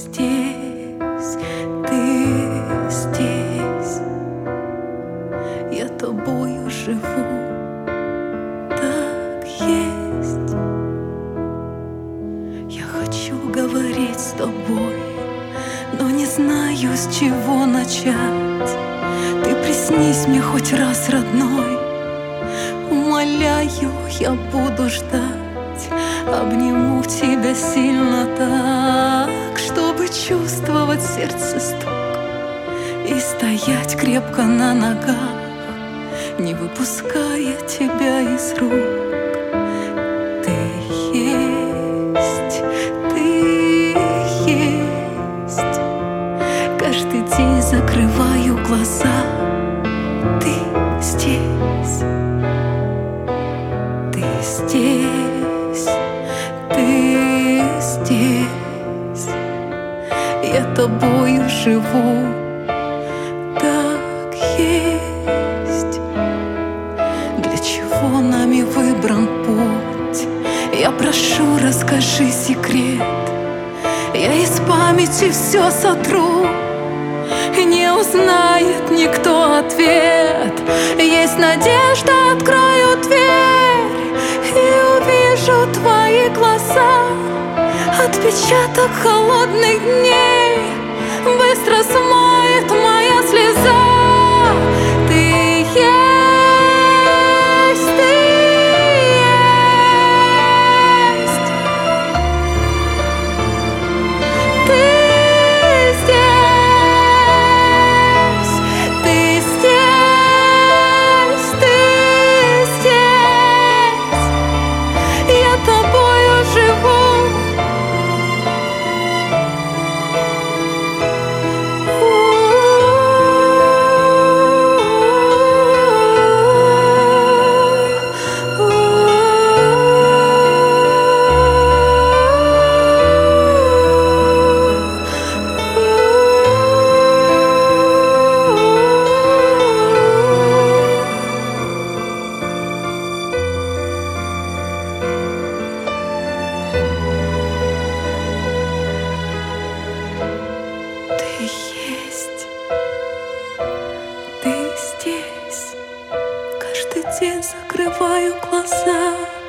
здесь, ты здесь. Я тобою живу, так есть. Я хочу говорить с тобой, но не знаю, с чего начать. Ты приснись мне хоть раз, родной, умоляю, я буду ждать. Обниму тебя сильно так, чтобы чувствовать сердце стук и стоять крепко на ногах, не выпуская тебя из рук. Ты есть, ты есть. Каждый день закрываю глаза. Ты здесь, ты здесь, ты здесь. Я тобою живу, так есть. Для чего нами выбран путь? Я прошу, расскажи секрет. Я из памяти все сотру, не узнает никто ответ. Есть надежда, открою дверь и увижу твои глаза. Отпечаток холодных дней быстро смоет моя слеза. Ты есть, ты есть. Ты здесь, ты здесь, ты здесь. Я тобою живу. Ты есть, ты здесь. Каждый день закрываю глаза.